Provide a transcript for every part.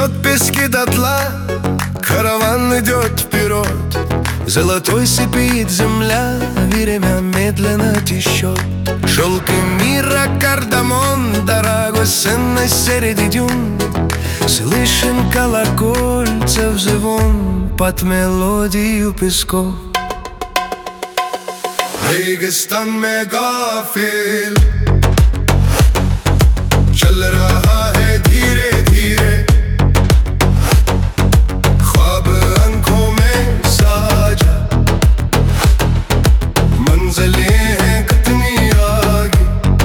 жжет пески дотла, караван идет вперед. Золотой сыпит земля, время медленно течет. Шелк и мира, кардамон, дорогоценной среди дюн. Слышен колокольцев звон под мелодию песков. रेगिस्तान में गाफिल चल रहा है धीरे धीरे, ख्वाब आंखों में साजा, मंजिलें हैं कितनी आगे.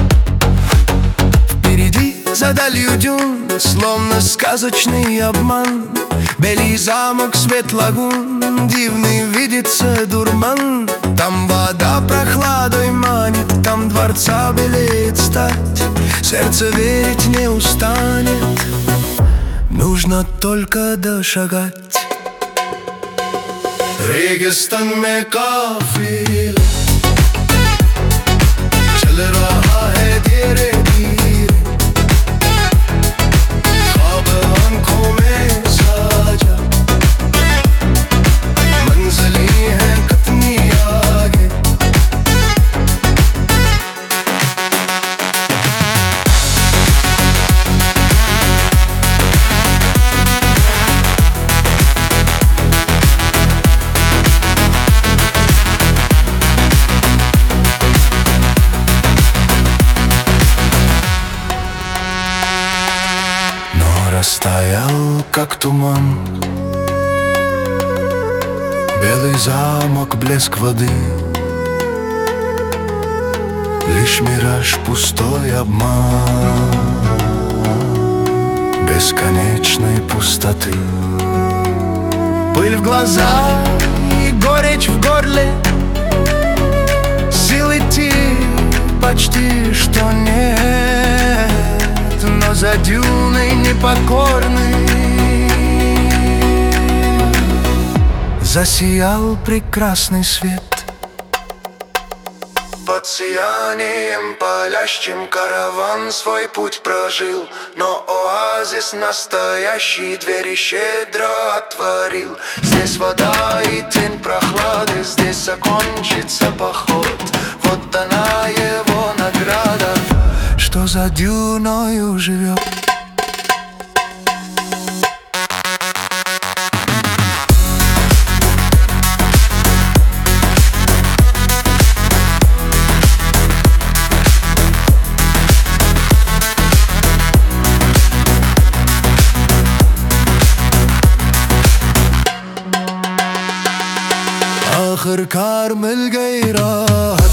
Впереди за далью дюн, словно сказочный обман, белый замок, свет лагун, дивный видится дурман. Там вода прохладой манит, там дворца белеет стать. Сердце верить не устанет, нужно только дошагать. रेगिस्तान में काफिल चल रहा है धीरे धीरे, ख्वाब आंखों में साजा, मंजिलें हैं कितनी आगे. Растаял, как туман, белый замок, блеск воды, лишь мираж, пустой обман бесконечной пустоты. Пыль в глазах и горечь в горле, сил идти почти что нет. Но за дюной непокорный засиял прекрасный свет. Под сиянием палящим караван свой путь прожил, но оазис настоящий двери щедро отворил. Здесь вода и тень прохлады, здесь закончится поход. Вот она его награда, что за дюною живет. आखिरकार मिल गई राहत,